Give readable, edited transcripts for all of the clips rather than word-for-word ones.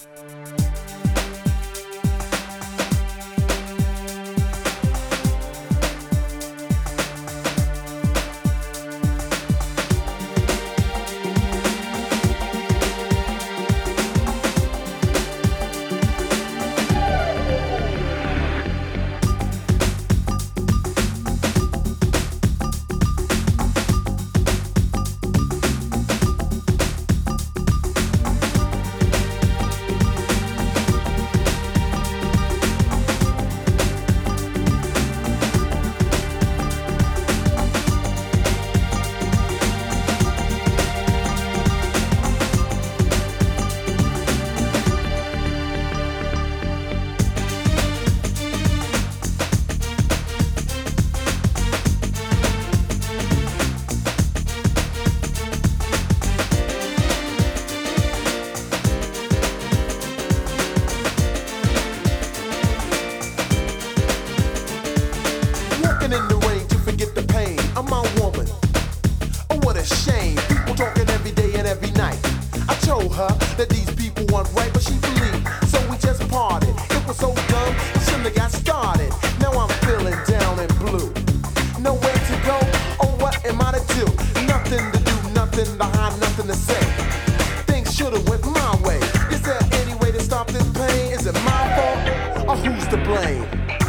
That these people want right, but she believed. So we just parted. It was so dumb, I shouldn't have got started. Now I'm feeling down and blue. Nowhere to go, oh what am I to do? Nothing to do, nothing to hide, nothing to say. Things should've went my way. Is there any way to stop this pain? Is it my fault, or who's to blame?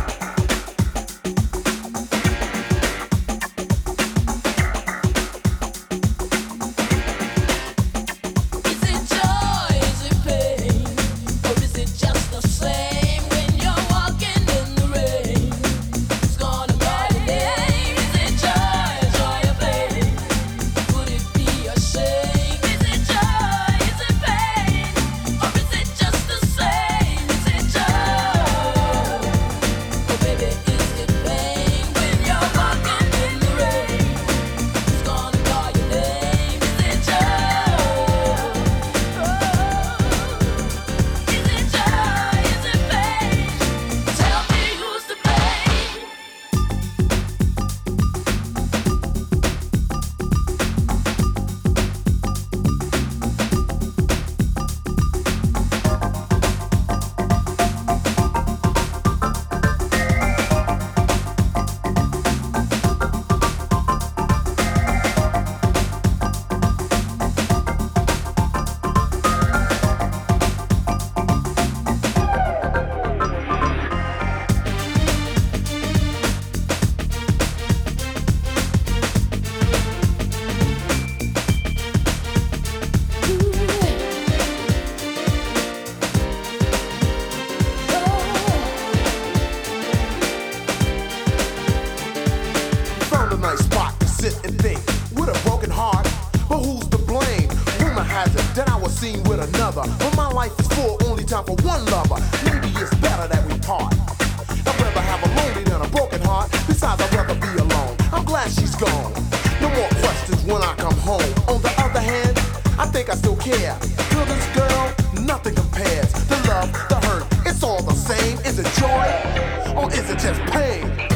And think with a broken heart, but who's to blame? Rumor has it that I was seen with another, but my life is full, only time for one lover. Maybe it's better that we part. I'd rather have a lonely than a broken heart. Besides, I'd rather be alone. I'm glad she's gone. No more questions when I come home. On the other hand, I think I still care. For this girl, nothing compares. The love, the hurt, it's all the same. Is it joy or is it just pain?